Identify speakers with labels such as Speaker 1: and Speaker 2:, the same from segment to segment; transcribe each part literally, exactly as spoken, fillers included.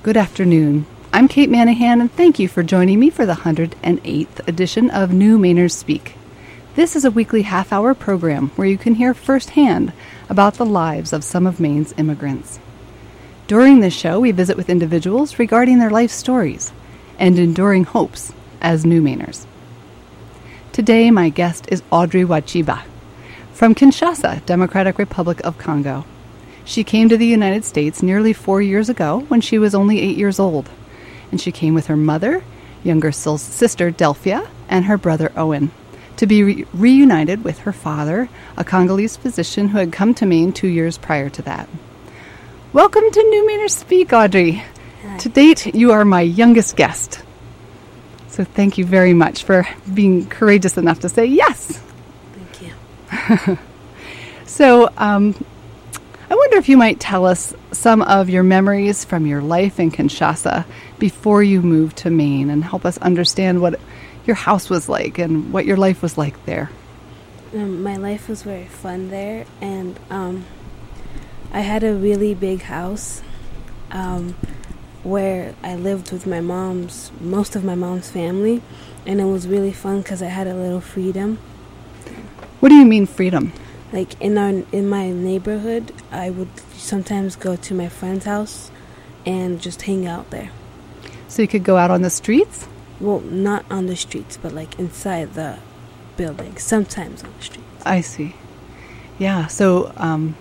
Speaker 1: Good afternoon. I'm Kate Manahan, and thank you for joining me for the one hundred eighth edition of New Mainers Speak. This is a weekly half-hour program where you can hear firsthand about the lives of some of Maine's immigrants. During this show, we visit with individuals regarding their life stories and enduring hopes as New Mainers. Today, my guest is Audrey Wachiba from Kinshasa, Democratic Republic of Congo. She came to the United States nearly four years ago when she was only eight years old, and she came with her mother, younger sister Delphia, and her brother Owen to be re- reunited with her father, a Congolese physician who had come to Maine two years prior to that. Welcome to New Mainers Speak, Audrey.
Speaker 2: Hi.
Speaker 1: To date, you are my youngest guest. So thank you very much for being courageous enough to say yes.
Speaker 2: Thank you.
Speaker 1: So, um, I wonder if you might tell us some of your memories from your life in Kinshasa before you moved to Maine and help us understand what your house was like and what your life was like there.
Speaker 2: Um, my life was very fun there, and um, I had a really big house um, where I lived with my mom's, most of my mom's family, and it was really fun because I had a little freedom.
Speaker 1: What do you mean freedom?
Speaker 2: Like in our in my neighborhood, I would sometimes go to my friend's house and just hang out there.
Speaker 1: So you could go out on the streets?
Speaker 2: Well, not on the streets, but like inside the building. Sometimes on the streets.
Speaker 1: I see. Yeah. So, um,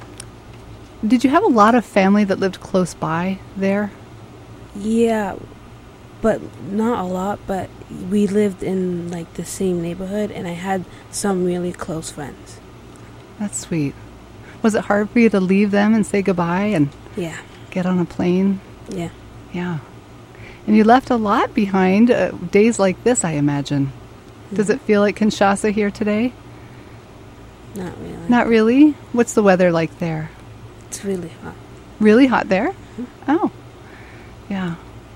Speaker 1: did you have a lot of family that lived close by there?
Speaker 2: Yeah, but not a lot. But we lived in like the same neighborhood, and I had some really close friends.
Speaker 1: That's sweet. Was it hard for you to leave them and say goodbye and
Speaker 2: Yeah.
Speaker 1: get on a plane?
Speaker 2: Yeah.
Speaker 1: Yeah. And you left a lot behind, uh, days like this, I imagine. Does
Speaker 2: Mhm.
Speaker 1: it feel like Kinshasa here today?
Speaker 2: Not really.
Speaker 1: Not really? What's the weather like there?
Speaker 2: It's really hot.
Speaker 1: Really hot there?
Speaker 2: Mhm.
Speaker 1: Oh. Yeah.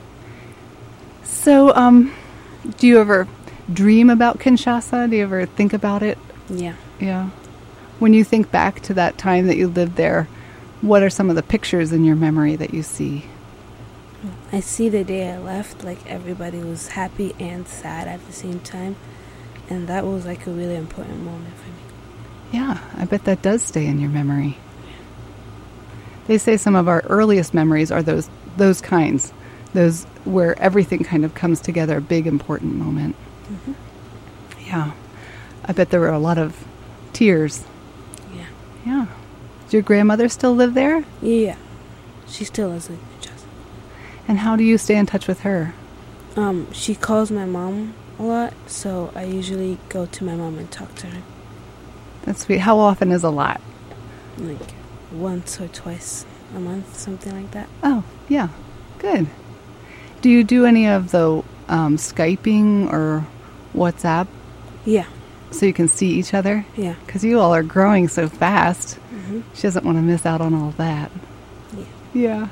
Speaker 1: So, um, do you ever dream about Kinshasa? Do you ever think about it?
Speaker 2: Yeah.
Speaker 1: Yeah. When you think back to that time that you lived there, what are some of the pictures in your memory that you see?
Speaker 2: I see the day I left, like everybody was happy and sad at the same time, and that was like a really important moment for me.
Speaker 1: Yeah, I bet that does stay in your memory. They say some of our earliest memories are those those kinds, those where everything kind of comes together, a big important moment.
Speaker 2: Mm-hmm.
Speaker 1: Yeah, I bet there were a lot of tears.
Speaker 2: Yeah.
Speaker 1: Yeah. Does your grandmother still live there?
Speaker 2: Yeah. She still lives in Kinshasa.
Speaker 1: And how do you stay in touch with her?
Speaker 2: Um, she calls my mom a lot, so I usually go to my mom and talk to her.
Speaker 1: That's sweet. How often is a lot?
Speaker 2: Like once or twice a month, something like that.
Speaker 1: Oh, yeah. Good. Do you do any of the um, Skyping or WhatsApp
Speaker 2: Yeah.
Speaker 1: so you can see each other?
Speaker 2: Yeah.
Speaker 1: Because you all are growing so fast.
Speaker 2: Mm-hmm.
Speaker 1: She doesn't want to miss out on all of that.
Speaker 2: Yeah.
Speaker 1: Yeah.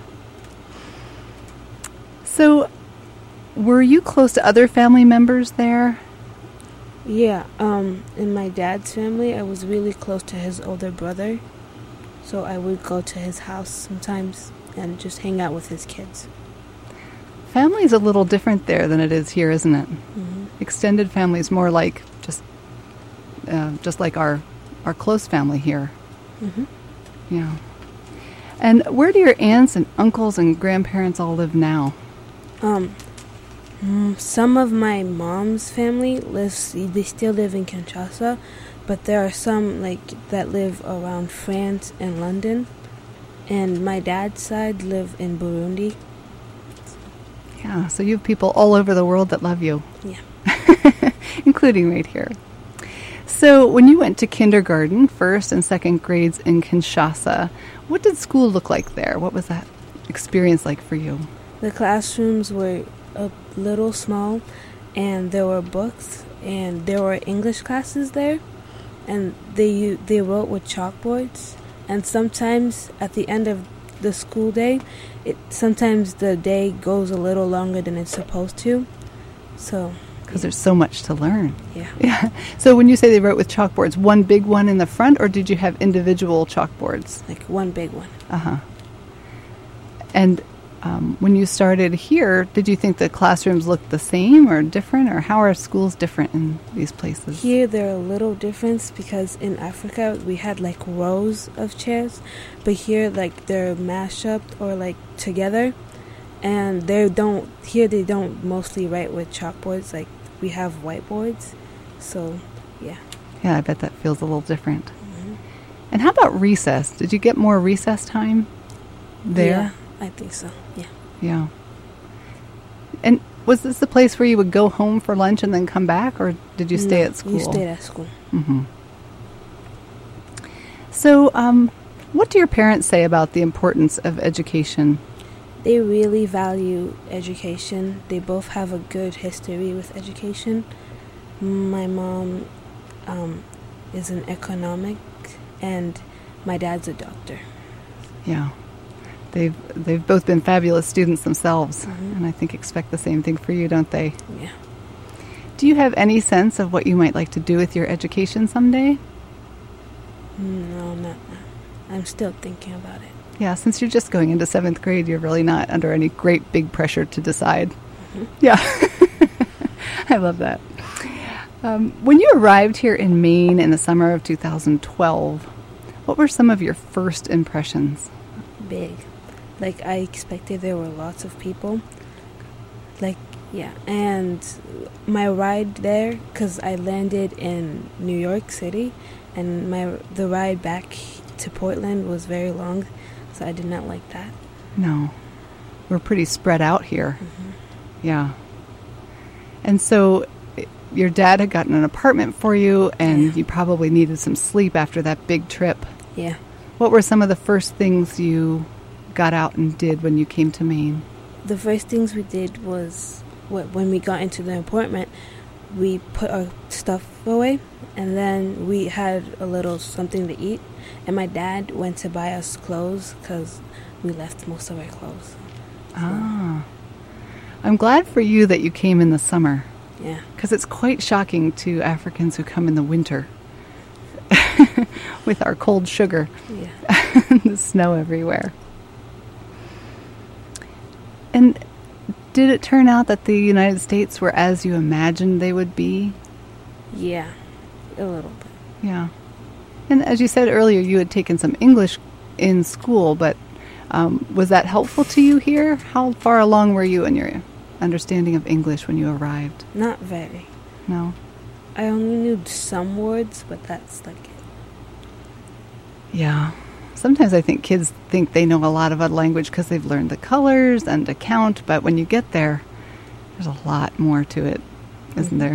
Speaker 1: So, were you close to other family members there?
Speaker 2: Yeah, um, in my dad's family, I was really close to his older brother, so I would go to his house sometimes and just hang out with his kids.
Speaker 1: Family's a little different there than it is here, isn't it?
Speaker 2: Mm-hmm.
Speaker 1: Extended family is more like just, uh, just like our, our close family here.
Speaker 2: Mm-hmm.
Speaker 1: Yeah. And where do your aunts and uncles and grandparents all live now?
Speaker 2: Um, mm, some of my mom's family lives, they still live in Kinshasa, but there are some like that live around France and London, and my dad's side live in Burundi.
Speaker 1: Yeah, so you have people all over the world that love you.
Speaker 2: Yeah.
Speaker 1: Including right here. So when you went to kindergarten, first and second grades in Kinshasa, what did school look like there? What was that experience like for you?
Speaker 2: The classrooms were a little small, and there were books, and there were English classes there, and they they wrote with chalkboards, and sometimes at the end of the school day, it sometimes the day goes a little longer than it's supposed to, so...
Speaker 1: Because there's so much to learn.
Speaker 2: Yeah.
Speaker 1: Yeah. So when you say they wrote with chalkboards, one big one in the front, or did you have individual chalkboards?
Speaker 2: Like one big one.
Speaker 1: Uh-huh. And um, when you started here, did you think the classrooms looked the same or different, or how are schools different in these places?
Speaker 2: Here, there are a little difference because in Africa, we had like rows of chairs, but here, like, they're mashed up or like together, and they don't, here they don't mostly write with chalkboards, like we have whiteboards, so yeah.
Speaker 1: Yeah, I bet that feels a little different. Mm-hmm. And how about recess? Did you get more recess time there?
Speaker 2: Yeah, I think so, yeah.
Speaker 1: Yeah. And was this the place where you would go home for lunch and then come back, or did you stay
Speaker 2: No,
Speaker 1: at school?
Speaker 2: You stayed at school.
Speaker 1: Mm-hmm. So, um, what do your parents say about the importance of education?
Speaker 2: They really value education. They both have a good history with education. My mom um, is an economic, and my dad's a doctor.
Speaker 1: Yeah. They've they've both been fabulous students themselves,
Speaker 2: Mm-hmm.
Speaker 1: and I think expect the same thing for you, don't they?
Speaker 2: Yeah.
Speaker 1: Do you have any sense of what you might like to do with your education someday?
Speaker 2: No, not now. I'm still thinking about it.
Speaker 1: Yeah, since you're just going into seventh grade, you're really not under any great big pressure to decide.
Speaker 2: Mm-hmm.
Speaker 1: Yeah. I love that. Um, when you arrived here in Maine in the summer of two thousand twelve, what were some of your first impressions?
Speaker 2: Big. Like, I expected there were lots of people. Like, yeah. And my ride there, because I landed in New York City, and my the ride back to Portland was very long, so I did not like that.
Speaker 1: No. We're pretty spread out here.
Speaker 2: Mm-hmm.
Speaker 1: Yeah. And so i- your dad had gotten an apartment for you, and
Speaker 2: Yeah.
Speaker 1: you probably needed some sleep after that big trip.
Speaker 2: Yeah.
Speaker 1: What were some of the first things you got out and did when you came to Maine?
Speaker 2: The first things we did was, wh- when we got into the apartment, we put our stuff away, and then we had a little something to eat, and my dad went to buy us clothes because we left most of our clothes.
Speaker 1: Ah. I'm glad for you that you came in the summer,
Speaker 2: Yeah.
Speaker 1: because it's quite shocking to Africans who come in the winter with our cold sugar
Speaker 2: Yeah.
Speaker 1: and the snow everywhere. And did it turn out that the United States were as you imagined they would be?
Speaker 2: Yeah. A little bit.
Speaker 1: Yeah. And as you said earlier, you had taken some English in school, but um, was that helpful to you here? How far along were you in your understanding of English when you arrived?
Speaker 2: Not very.
Speaker 1: No?
Speaker 2: I only knew some words, but that's like it.
Speaker 1: Yeah. Sometimes I think kids think they know a lot of a language because they've learned the colors and to count, but when you get there, there's a lot more to it, isn't
Speaker 2: Mhm.
Speaker 1: there?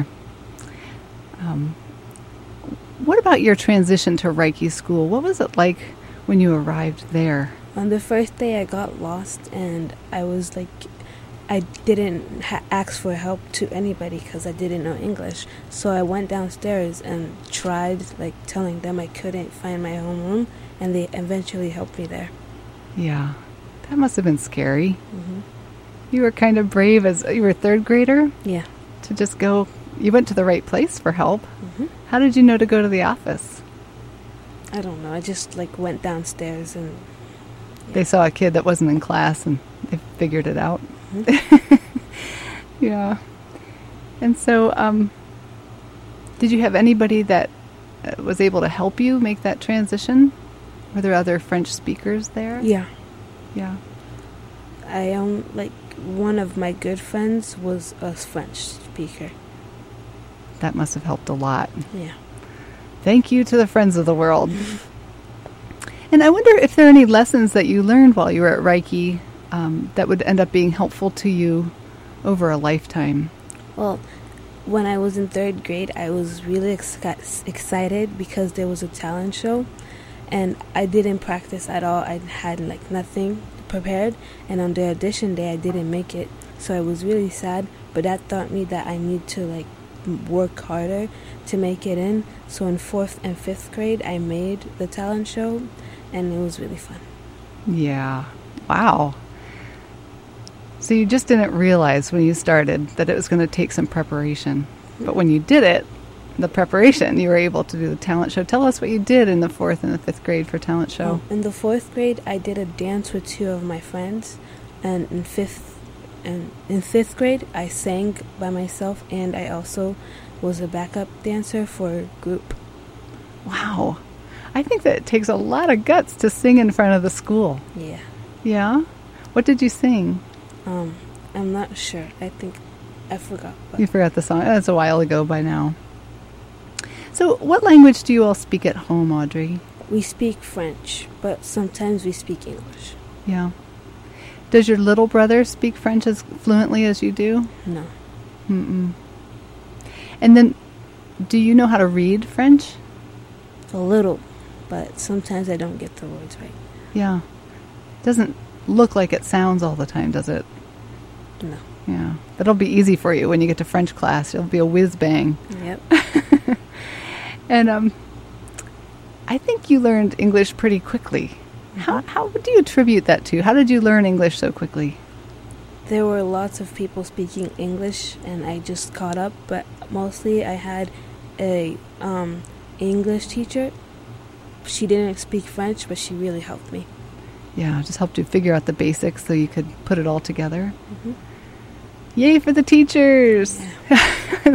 Speaker 1: Um, what about your transition to Reiki School? What was it like when you arrived there?
Speaker 2: On the first day, I got lost, and I was like, I didn't ha- ask for help to anybody because I didn't know English. So I went downstairs and tried, like, telling them I couldn't find my home room, and they eventually helped me there.
Speaker 1: Yeah, that must have been scary.
Speaker 2: Hmm.
Speaker 1: You were kind of brave as you were a third grader
Speaker 2: Yeah.
Speaker 1: to just go. You went to the right place for help.
Speaker 2: Hmm.
Speaker 1: How did you know to go to the office?
Speaker 2: I don't know. I just, like, went downstairs and...
Speaker 1: They saw a kid that wasn't in class and they figured it out.
Speaker 2: Mhm.
Speaker 1: Yeah. And so, um, did you have anybody that uh, was able to help you make that transition? Were there other French speakers there?
Speaker 2: Yeah.
Speaker 1: Yeah.
Speaker 2: I um like one of my good friends was a French speaker.
Speaker 1: That must have helped a lot.
Speaker 2: Yeah.
Speaker 1: Thank you to the friends of the world. And I wonder if there are any lessons that you learned while you were at Reiki um, that would end up being helpful to you over a lifetime.
Speaker 2: Well, when I was in third grade, I was really ex- excited because there was a talent show, and I didn't practice at all. I had like nothing prepared, and on the audition day, I didn't make it. So I was really sad, but that taught me that I need to like work harder to make it in. So in fourth and fifth grade, I made the talent show, and it was really fun.
Speaker 1: Yeah. Wow. So you just didn't realize when you started that it was going to take some preparation. But when you did it, the preparation, you were able to do the talent show. Tell us what you did in the fourth and the fifth grade for talent show.
Speaker 2: In the fourth grade, I did a dance with two of my friends. And in fifth and in fifth grade, I sang by myself, and I also was a backup dancer for a group.
Speaker 1: Wow. I think that it takes a lot of guts to sing in front of the school.
Speaker 2: Yeah.
Speaker 1: Yeah? What did you sing?
Speaker 2: Um, I'm not sure. I think I forgot. But
Speaker 1: You forgot the song. That's a while ago by now. So what language do you all speak at home, Audrey?
Speaker 2: we speak French, but sometimes we speak English.
Speaker 1: Yeah. Does your little brother speak French as fluently as you do?
Speaker 2: No.
Speaker 1: Mm-mm. And then, do you know how to read French?
Speaker 2: A little, but sometimes I don't get the words right.
Speaker 1: Yeah. Doesn't look like it sounds all the time, does it?
Speaker 2: No.
Speaker 1: Yeah. That'll be easy for you when you get to French class. You'll be a whiz-bang.
Speaker 2: Yep.
Speaker 1: And um, I think you learned English pretty quickly.
Speaker 2: Mm-hmm.
Speaker 1: How, how do you attribute that to? How did you learn English so quickly?
Speaker 2: There were lots of people speaking English, and I just caught up, but mostly I had a um, English teacher. She didn't speak French, but she really helped me.
Speaker 1: Yeah, just helped you figure out the basics so you could put it all together.
Speaker 2: Mm-hmm.
Speaker 1: Yay for the teachers!
Speaker 2: Yeah.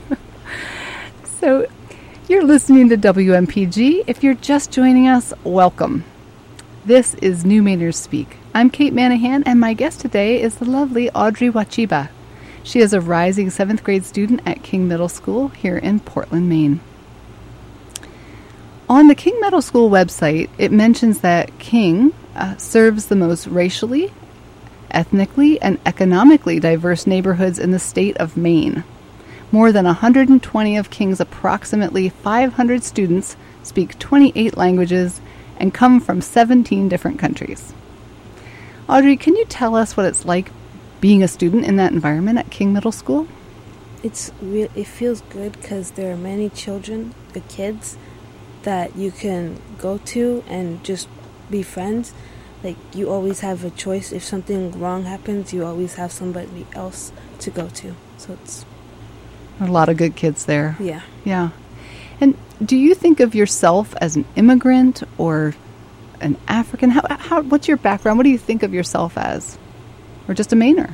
Speaker 1: So, you're listening to W M P G. If you're just joining us, welcome. This is New Mainers Speak. I'm Kate Manahan, and my guest today is the lovely Audrey Wachiba. She is a rising seventh grade student at King Middle School here in Portland, Maine. On the King Middle School website, it mentions that King uh, serves the most racially, ethnically, and economically diverse neighborhoods in the state of Maine. More than one hundred twenty of King's approximately five hundred students speak twenty-eight languages and come from seventeen different countries. Audrey, can you tell us what it's like being a student in that environment at King Middle School?
Speaker 2: It's re- it feels good because there are many children, the kids, that you can go to and just be friends. Like, you always have a choice. If something wrong happens, you always have somebody else to go to. So it's...
Speaker 1: A lot of good kids there.
Speaker 2: Yeah.
Speaker 1: Yeah. And do you think of yourself as an immigrant or an African? How, how, what's your background? What do you think of yourself as? Or just a Mainer?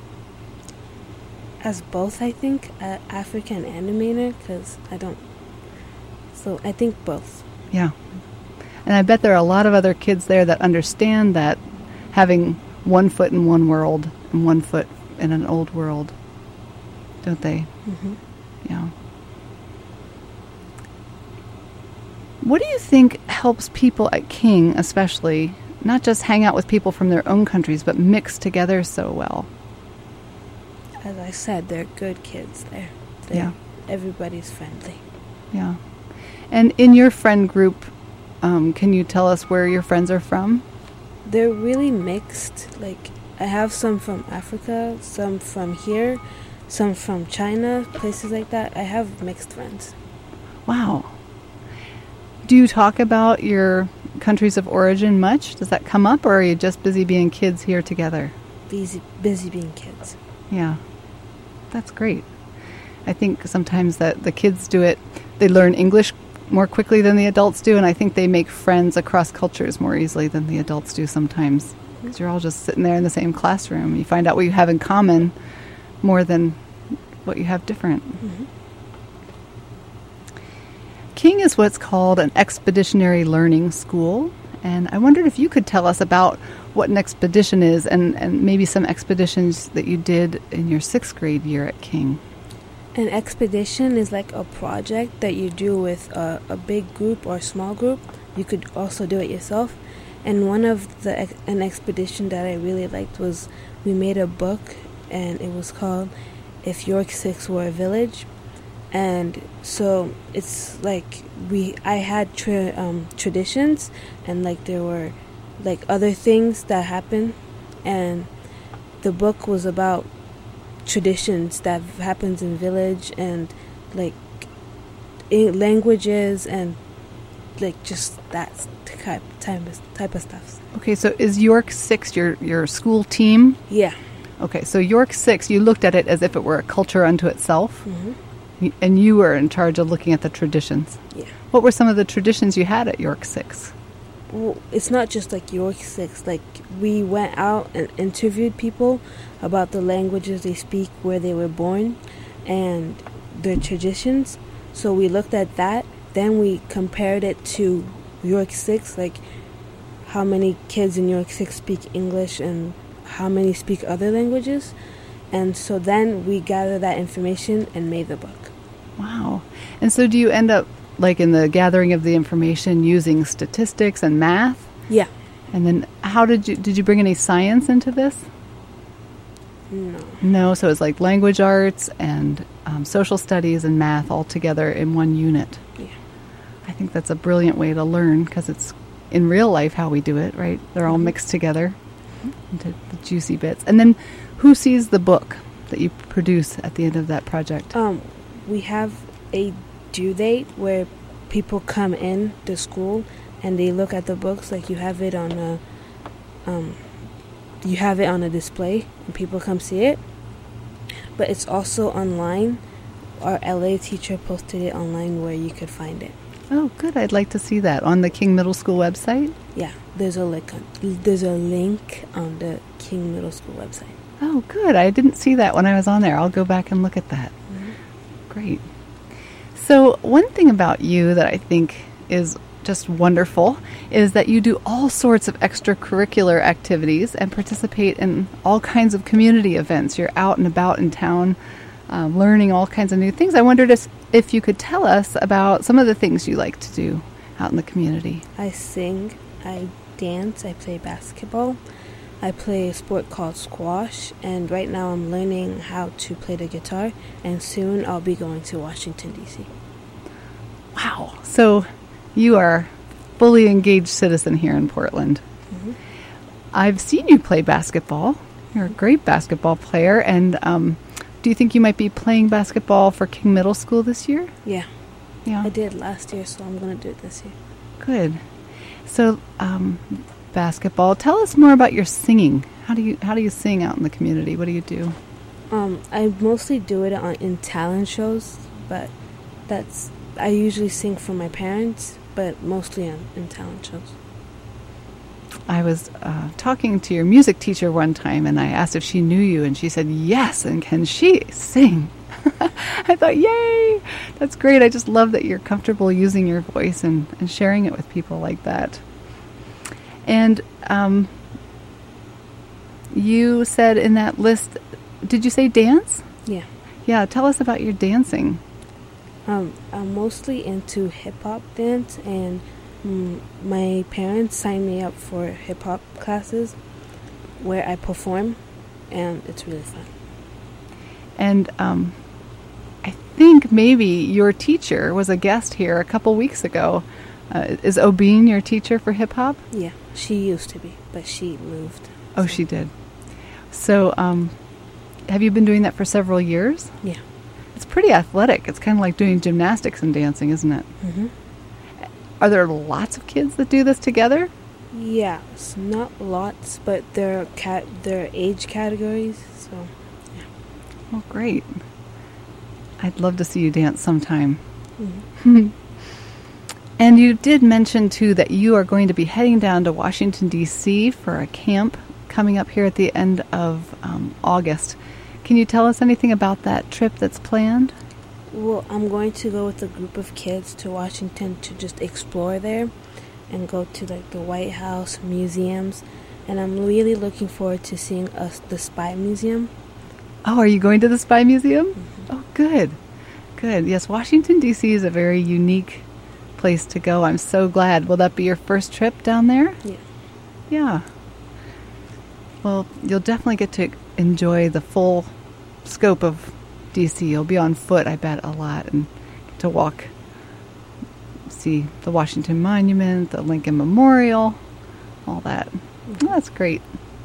Speaker 2: As both, I think. Uh, African and a Mainer, because I don't... So I think both.
Speaker 1: Yeah. And I bet there are a lot of other kids there that understand that having one foot in one world and one foot in an old world, don't they?
Speaker 2: Mm-hmm.
Speaker 1: Yeah. What do you think helps people at King, especially, not just hang out with people from their own countries, but mix together so well?
Speaker 2: As I said, they're good kids there. They're,
Speaker 1: Yeah.
Speaker 2: Everybody's friendly.
Speaker 1: Yeah. And in your friend group, um, can you tell us where your friends are from?
Speaker 2: They're really mixed. Like, I have some from Africa, some from here, some from China, places like that. I have mixed friends.
Speaker 1: Wow. Do you talk about your countries of origin much? Does that come up, or are you just busy being kids here together?
Speaker 2: Busy, busy being kids.
Speaker 1: Yeah. That's great. I think sometimes that the kids do it, they learn English more quickly than the adults do, and I think they make friends across cultures more easily than the adults do sometimes. Because you're all just sitting there in the same classroom. You find out what you have in common more than what you have different.
Speaker 2: Mm-hmm.
Speaker 1: King is what's called an expeditionary learning school, and I wondered if you could tell us about what an expedition is and, and maybe some expeditions that you did in your sixth grade year at King.
Speaker 2: An expedition is like a project that you do with a, a big group or small group. You could also do it yourself. And one of the ex- an expedition that I really liked was we made a book, and it was called If York Six Were a Village. And so it's like we I had tra- um, traditions, and like there were like other things that happened, and the book was about traditions that happens in village, and like I- languages, and like just that type type of, type of stuff.
Speaker 1: Okay, so is York Six your, your school team?
Speaker 2: Yeah.
Speaker 1: Okay, so York Six, you looked at it as if it were a culture unto itself,
Speaker 2: Mm-hmm.
Speaker 1: y- and you were in charge of looking at the traditions.
Speaker 2: Yeah.
Speaker 1: What were some of the traditions you had at York Six?
Speaker 2: well, it's not just like York Six. Like, we went out and interviewed people about the languages they speak, where they were born, and their traditions. So we looked at that. Then we compared it to York Six, like how many kids in York Six speak English and how many speak other languages. And so then we gathered that information and made the book.
Speaker 1: Wow. And so do you end up, like in the gathering of the information, using statistics and math?
Speaker 2: Yeah.
Speaker 1: And then how did you, did you bring any science into this?
Speaker 2: No.
Speaker 1: No, so it's like language arts and um, social studies and math all together in one unit.
Speaker 2: Yeah.
Speaker 1: I think that's a brilliant way to learn, because it's in real life how we do it, right? They're all mixed together into the juicy bits. And then who sees the book that you produce at the end of that project?
Speaker 2: Um, we have a due date where people come in to school and they look at the books. Like, you have it on a, um, you have it on a display and people come see it. But it's also online. Our L A teacher posted it online where you could find it.
Speaker 1: Oh, good. I'd like to see that on the King Middle School website.
Speaker 2: Yeah, there's a link. On, there's a link on the King Middle School website.
Speaker 1: Oh, good. I didn't see that when I was on there. I'll go back and look at that.
Speaker 2: Mm-hmm.
Speaker 1: Great. So one thing about you that I think is just wonderful is that you do all sorts of extracurricular activities and participate in all kinds of community events. You're out and about in town, um, learning all kinds of new things. I wondered if, if you could tell us about some of the things you like to do out in the community.
Speaker 2: I sing, I dance, I play basketball, I play a sport called squash, and right now I'm learning how to play the guitar, and soon I'll be going to Washington, D C
Speaker 1: Wow. So you are a fully engaged citizen here in Portland.
Speaker 2: Mm-hmm.
Speaker 1: I've seen you play basketball. You're a great basketball player. And um, do you think you might be playing basketball for King Middle School this year?
Speaker 2: Yeah.
Speaker 1: Yeah.
Speaker 2: I did last year, so I'm going to do it this year.
Speaker 1: Good. So, um, basketball. Tell us more about your singing. How do you how do you sing out in the community? What do you do?
Speaker 2: Um, I mostly do it on in talent shows, but that's I usually sing for my parents, but mostly on, in talent shows.
Speaker 1: I was uh, talking to your music teacher one time, and I asked if she knew you, and she said yes, and can she sing? I thought, yay, that's great. I just love that you're comfortable using your voice and, and sharing it with people like that. And um, you said in that list, did you say dance?
Speaker 2: Yeah.
Speaker 1: Yeah, tell us about your dancing.
Speaker 2: Um, I'm mostly into hip-hop dance, and mm, my parents signed me up for hip-hop classes where I perform, and it's really fun.
Speaker 1: And um, I think maybe your teacher was a guest here a couple weeks ago. Uh, is Obeen your teacher for hip-hop?
Speaker 2: Yeah, she used to be, but she moved.
Speaker 1: Oh,
Speaker 2: so.
Speaker 1: she did. So um, have you been doing that for several years?
Speaker 2: Yeah.
Speaker 1: It's pretty athletic. It's kind of like doing gymnastics and dancing, isn't it?
Speaker 2: Mm-hmm.
Speaker 1: Are there lots of kids that do this together?
Speaker 2: Yeah, it's not lots, but there are cat there are age categories. So, yeah.
Speaker 1: Oh, great! I'd love to see you dance sometime.
Speaker 2: Mm-hmm.
Speaker 1: And you did mention too that you are going to be heading down to Washington, D C for a camp coming up here at the end of um, August. Can you tell us anything about that trip that's planned?
Speaker 2: Well, I'm going to go with a group of kids to Washington to just explore there and go to like the White House, museums, and I'm really looking forward to seeing us the Spy Museum.
Speaker 1: Oh, are you going to the Spy Museum?
Speaker 2: Mm-hmm.
Speaker 1: Oh, good. Good. Yes, Washington, D C is a very unique place to go. I'm so glad. Will that be your first trip down there?
Speaker 2: Yeah.
Speaker 1: Yeah. Well, you'll definitely get to enjoy the full scope of D C. You'll be on foot, I bet, a lot, and get to walk, see the Washington Monument, the Lincoln Memorial, all that.
Speaker 2: Mm-hmm.
Speaker 1: Oh, that's great.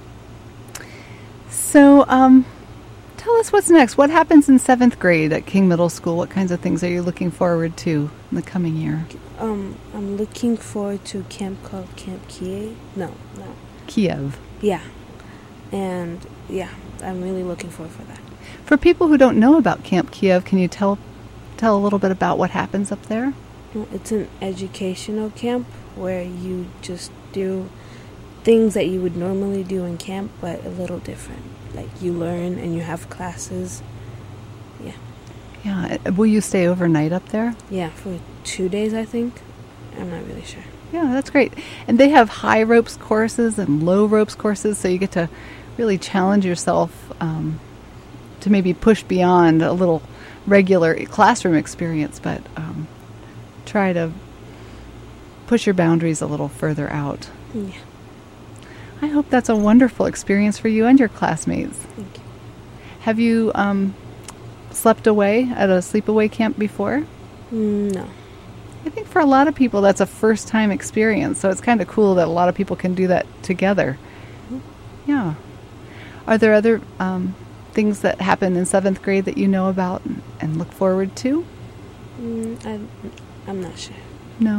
Speaker 1: So, um, tell us what's next. What happens in seventh grade at King Middle School? What kinds of things are you looking forward to in the coming year?
Speaker 2: Um, I'm looking forward to a camp called Camp Kiev. No, no.
Speaker 1: Kiev.
Speaker 2: Yeah. And, yeah, I'm really looking forward for that.
Speaker 1: For people who don't know about Camp Kiev, can you tell tell a little bit about what happens up there?
Speaker 2: Well, it's an educational camp where you just do things that you would normally do in camp, but a little different. Like you learn and you have classes. Yeah.
Speaker 1: Yeah. Will you stay overnight up there?
Speaker 2: Yeah, for two days, I think. I'm not really sure.
Speaker 1: Yeah, that's great. And they have high ropes courses and low ropes courses, so you get to really challenge yourself um, to maybe push beyond a little regular classroom experience, but um, try to push your boundaries a little further out.
Speaker 2: Yeah.
Speaker 1: I hope that's a wonderful experience for you and your classmates.
Speaker 2: Thank you.
Speaker 1: Have you um, slept away at a sleepaway camp before?
Speaker 2: Mm, no.
Speaker 1: I think for a lot of people that's a first-time experience, so it's kind of cool that a lot of people can do that together. Mm-hmm. Yeah. Are there other um, things that happen in seventh grade that you know about and, and look forward to?
Speaker 2: Mm, I, I'm not sure.
Speaker 1: No.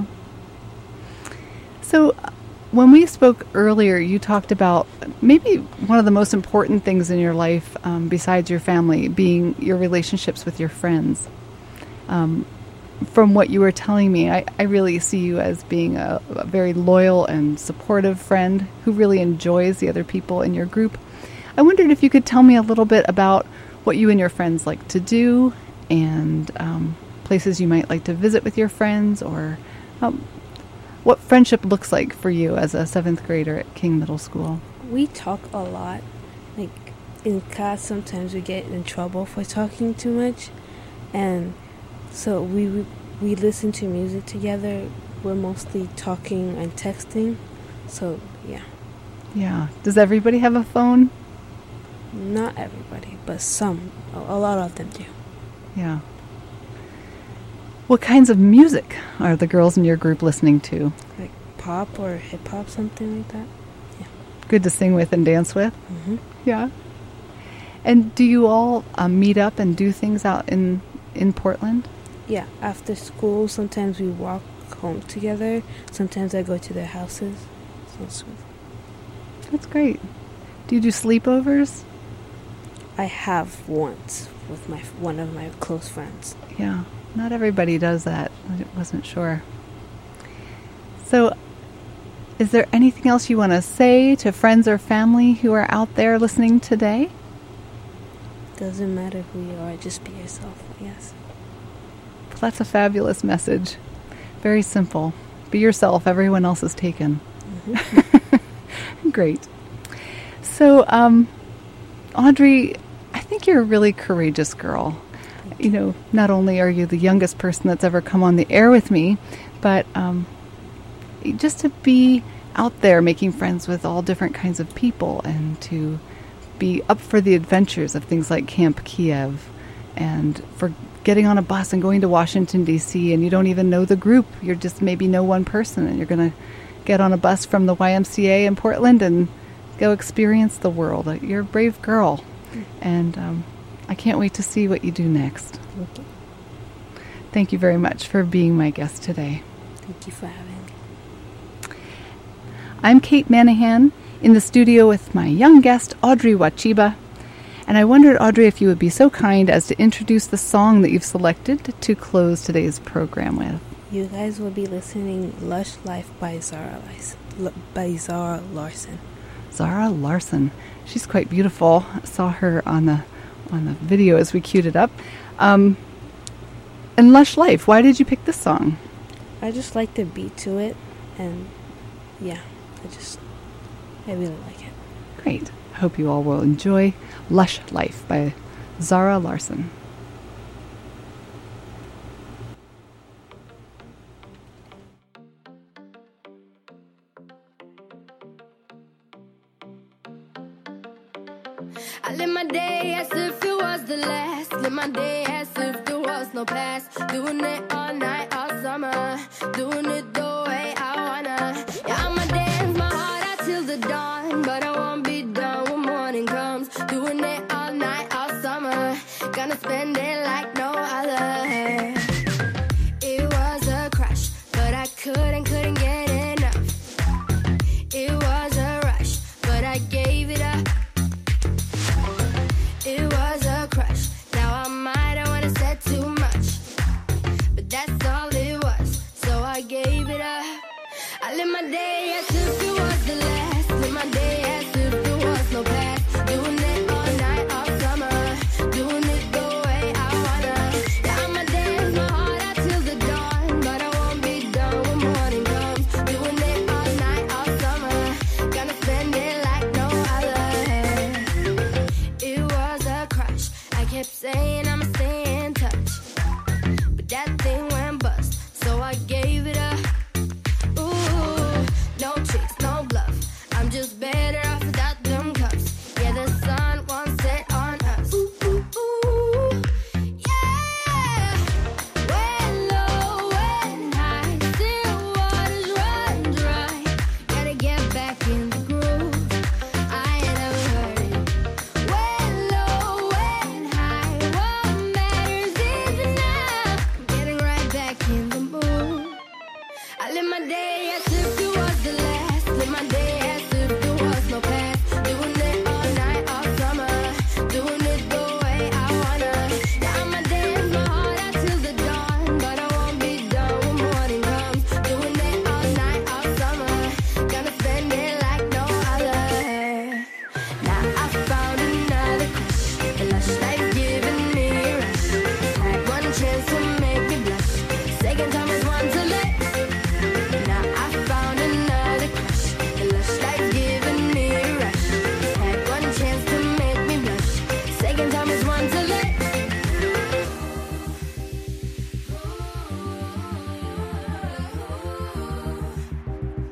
Speaker 1: So when we spoke earlier, you talked about maybe one of the most important things in your life, um, besides your family, being your relationships with your friends. Um, from what you were telling me, I, I really see you as being a, a very loyal and supportive friend who really enjoys the other people in your group. I wondered if you could tell me a little bit about what you and your friends like to do and um, places you might like to visit with your friends, or um, what friendship looks like for you as a seventh grader at King Middle School.
Speaker 2: We talk a lot. Like in class, sometimes we get in trouble for talking too much, and so we we, we listen to music together. We're mostly talking and texting. So yeah.
Speaker 1: Yeah. Does everybody have a phone?
Speaker 2: Not everybody, but some. A, a lot of them do.
Speaker 1: Yeah. What kinds of music are the girls in your group listening to?
Speaker 2: Like pop or hip hop, something like that. Yeah.
Speaker 1: Good to sing with and dance with?
Speaker 2: Mm-hmm.
Speaker 1: Yeah. And do you all um, meet up and do things out in, in Portland?
Speaker 2: Yeah. After school, sometimes we walk home together. Sometimes I go to their houses. So it's sweet.
Speaker 1: That's great. Do you do sleepovers?
Speaker 2: I have once with my one of my close friends.
Speaker 1: Yeah. Not everybody does that. I wasn't sure. So, is there anything else you want to say to friends or family who are out there listening today?
Speaker 2: Doesn't matter who you are, just be yourself, yes.
Speaker 1: Well, that's a fabulous message. Very simple. Be yourself. Everyone else is taken. Mm-hmm. Great. So, um, Audrey, I think you're a really courageous girl. You know, not only are you the youngest person that's ever come on the air with me, but um, just to be out there making friends with all different kinds of people and to be up for the adventures of things like Camp Kiev and for getting on a bus and going to Washington, D C and you don't even know the group. You're just maybe know one person and you're going to get on a bus from the Y M C A in Portland and go experience the world. You're a brave girl. And um, I can't wait to see what you do next.
Speaker 2: Okay.
Speaker 1: Thank you very much for being my guest today.
Speaker 2: Thank you for having me.
Speaker 1: I'm Kate Manahan in the studio with my young guest, Audrey Wachiba. And I wondered, Audrey, if you would be so kind as to introduce the song that you've selected to close today's program with.
Speaker 2: You guys will be listening Lush Life by Zara, by Zara Larsson.
Speaker 1: Zara Larsson. She's quite beautiful. I saw her on the on the video as we queued it up. Um, and Lush Life, why did you pick this song?
Speaker 2: I just like the beat to it, and yeah, I just, I really like it.
Speaker 1: Great. I hope you all will enjoy Lush Life by Zara Larsson.
Speaker 3: I live my day as if it was the last. Live my day as if there was no past. Doing it all night, all summer. Doing it the way I wanna. Yeah, I'ma dance my heart out till the dawn. But I won't be done when morning comes. Doing it all night, all summer. Gonna spend it like no other. It was a crush, but I couldn't, couldn't get enough. It was a rush, but I gave it up. It was a crush. Now I might have wanna said too much, but that's all it was. day as if it was the last. Live my day as if there was no past. Doing it all night, all summer. Doing it the way I wanna. Yeah, I'ma dance my heart out till the dawn, but I won't be done when morning comes. Doing it all night, all summer. Gonna spend it like no other. It was a crush. I kept saying I'ma stay in touch, but that thing went bust, so I gave it up. Ooh, no tricks, no bluff. I'm just better off without them cups. Yeah, the sun won't set on us. Ooh, ooh, ooh, yeah. When low, when high, still waters run dry. Gotta get back in the groove. I ain't never heard it. When low, when high, what matters is enough. I'm getting right back in the mood. I live my day as if it was the last. Live my day as if there was no past. Doing it all night, all summer. Doing it the way I wanna. Yeah, I'ma dance my heart out till the dawn, but I won't be done when morning comes. Doing it all night, all summer. Gonna spend it like no other. Now I found another crush. A lush life giving me a rush. Had one chance to make me blush. Second time is one to let. Now I found another crush. The lush life giving me a rush. Had one chance to make me blush. Second time is one to let.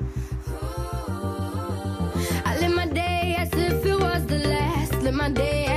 Speaker 3: I live my day as if it was the last. Live my day